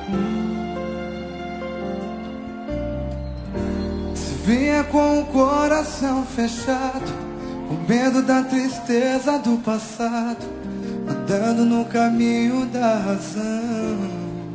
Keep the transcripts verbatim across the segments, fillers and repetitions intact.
Se vinha com o coração fechado, com medo da tristeza do passado, andando no caminho da razão.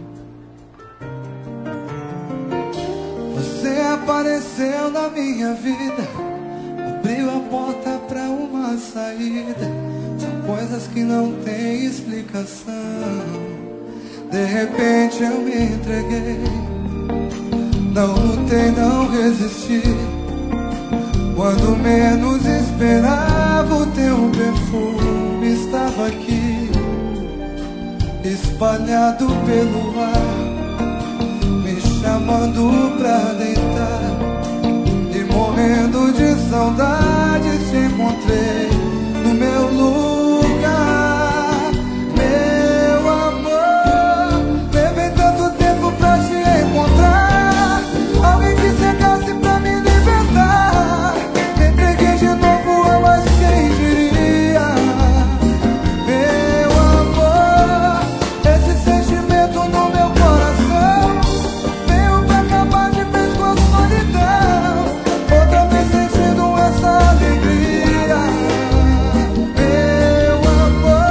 Você apareceu na minha vida, abriu a porta pra uma saída. São coisas que não têm explicação. De repente eu me entreguei, não lutei, não resisti. Quando menos esperava, o teu perfume estava aqui, espalhado pelo ar, me chamando pra deitar. E morrendo de saudade, te encontrei no meu lugar. Meu amor, levei tanto tempo pra te encontrar, alguém que chegasse pra me libertar. Me entreguei de novo, mas quem diria? Meu amor, esse sentimento no meu coração veio pra acabar de vez com a solidão. Outra vez sentindo essa alegria. Meu amor,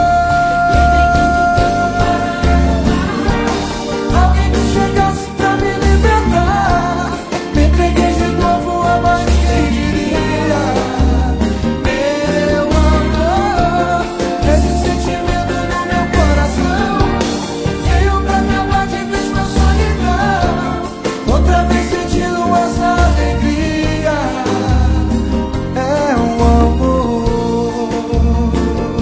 alguém que chegasse pra me libertar. Me entreguei de novo, mas quem diria? Meu amor, esse sentimento no meu coração veio pra acabar de vez com a solidão. Outra vez sentindo essa alegria. É o amor.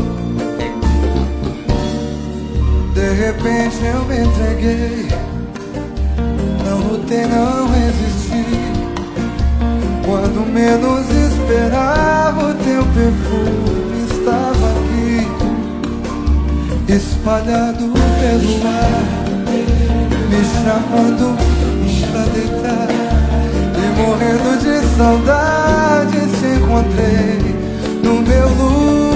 De repente eu me entreguei, não lutei, não resisti. Quando menos esperava, o teu perfume estava aqui, espalhado pelo ar, me chamando pra deitar. E morrendo de saudade, te encontrei no meu lugar.